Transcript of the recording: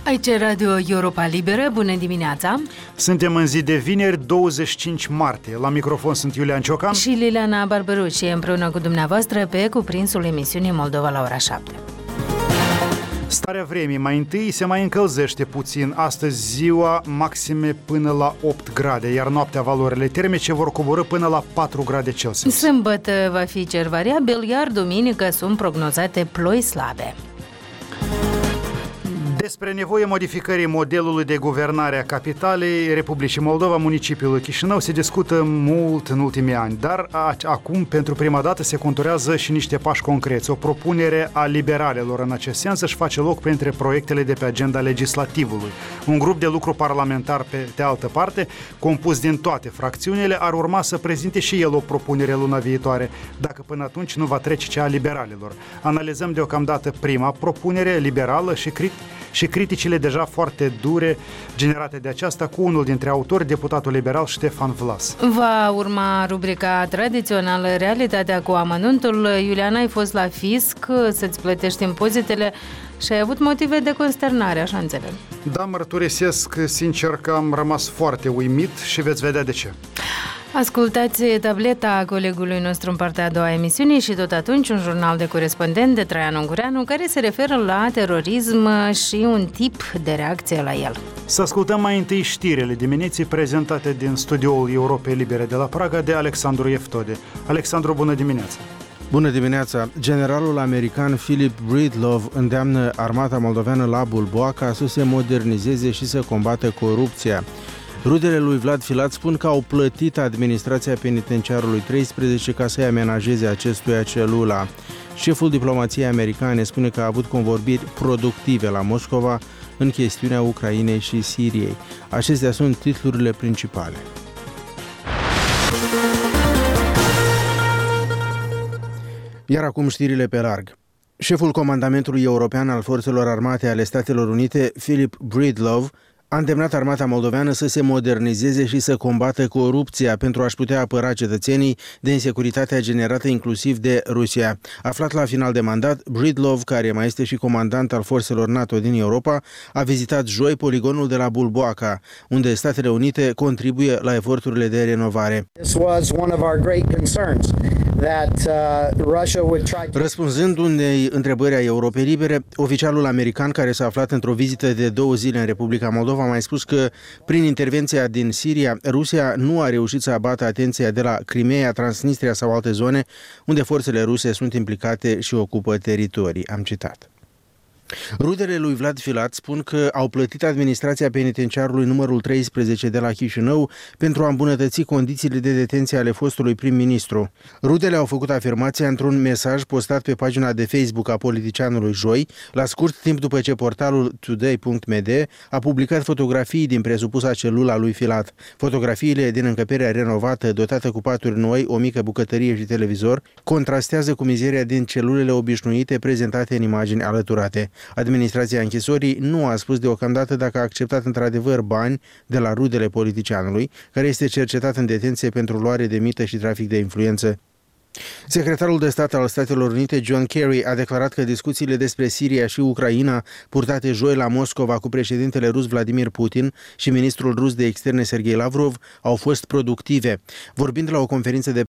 Aici Radio Europa Liberă, bună dimineața! Suntem în zi de vineri, 25 martie. La microfon sunt Iulian Ciocan și Liliana Barberucci, împreună cu dumneavoastră pe cuprinsul emisiunii Moldova la ora 7. Starea vremii mai întâi se mai încălzește puțin. Astăzi ziua maxime până la 8 grade, iar noaptea valorile termice vor coborî până la 4 grade Celsius. Sâmbătă va fi cer variabil, iar duminică sunt prognozate ploi slabe. Despre nevoia modificării modelului de guvernare a capitalei Republicii Moldova, municipiul Chișinău, se discută mult în ultimii ani, dar acum, pentru prima dată, se conturează și niște pași concreți. O propunere a liberalilor în acest sens își face loc printre proiectele de pe agenda legislativului. Un grup de lucru parlamentar, pe de altă parte, compus din toate fracțiunile, ar urma să prezinte și el o propunere luna viitoare, dacă până atunci nu va trece cea a liberalilor. Analizăm deocamdată prima propunere liberală și criticile deja foarte dure generate de aceasta cu unul dintre autori, deputatul liberal Ștefan Vlas. Va urma rubrica tradițională Realitatea cu amănuntul. Iuliana, ai fost la fisc să-ți plătești impozitele și ai avut motive de consternare, așa înțeleg. Da, mărturisesc sincer că am rămas foarte uimit și veți vedea de ce. Ascultați tableta colegului nostru în partea a doua a emisiunii și tot atunci un jurnal de corespondent de Traian Ungureanu care se referă la terorism și un tip de reacție la el. Să ascultăm mai întâi știrile dimineții prezentate din studioul Europei Libere de la Praga de Alexandru Eftode. Alexandru, bună dimineața! Bună dimineața! Generalul american Philip Breedlove îndeamnă armata moldoveană la Bulboaca să se modernizeze și să combată corupția. Rudele lui Vlad Filat spun că au plătit administrația penitenciarului 13 ca să-i amenajeze acestuia celula. Șeful diplomației americane spune că a avut convorbiri productive la Moscova în chestiunea Ucrainei și Siriei. Acestea sunt titlurile principale. Iar acum știrile pe larg. Șeful Comandamentului European al Forțelor Armate ale Statelor Unite, Philip Breedlove, a îndemnat armata moldoveană să se modernizeze și să combată corupția pentru a-și putea apăra cetățenii de insecuritatea generată inclusiv de Rusia. Aflat la final de mandat, Breedlove, care mai este și comandant al forțelor NATO din Europa, a vizitat joi poligonul de la Bulboaca, unde Statele Unite contribuie la eforturile de renovare. Răspunzând unei întrebări a Europei Libere, oficialul american care s-a aflat într-o vizită de 2 zile în Republica Moldova a mai spus că prin intervenția din Siria, Rusia nu a reușit să abată atenția de la Crimea, Transnistria sau alte zone unde forțele ruse sunt implicate și ocupă teritorii. Am citat. Rudele lui Vlad Filat spun că au plătit administrația penitenciarului numărul 13 de la Chișinău pentru a îmbunătăți condițiile de detenție ale fostului prim-ministru. Rudele au făcut afirmația într-un mesaj postat pe pagina de Facebook a politicianului joi, la scurt timp după ce portalul Today.md a publicat fotografii din presupusa celula lui Filat. Fotografiile din încăperea renovată, dotată cu paturi noi, o mică bucătărie și televizor, contrastează cu mizeria din celulele obișnuite prezentate în imagini alăturate. Administrația închisorii nu a spus deocamdată dacă a acceptat într-adevăr bani de la rudele politicianului, care este cercetat în detenție pentru luare de mită și trafic de influență. Secretarul de stat al Statelor Unite, John Kerry, a declarat că discuțiile despre Siria și Ucraina, purtate joi la Moscova cu președintele rus Vladimir Putin și ministrul rus de externe Sergei Lavrov, au fost productive. Vorbind la o conferință de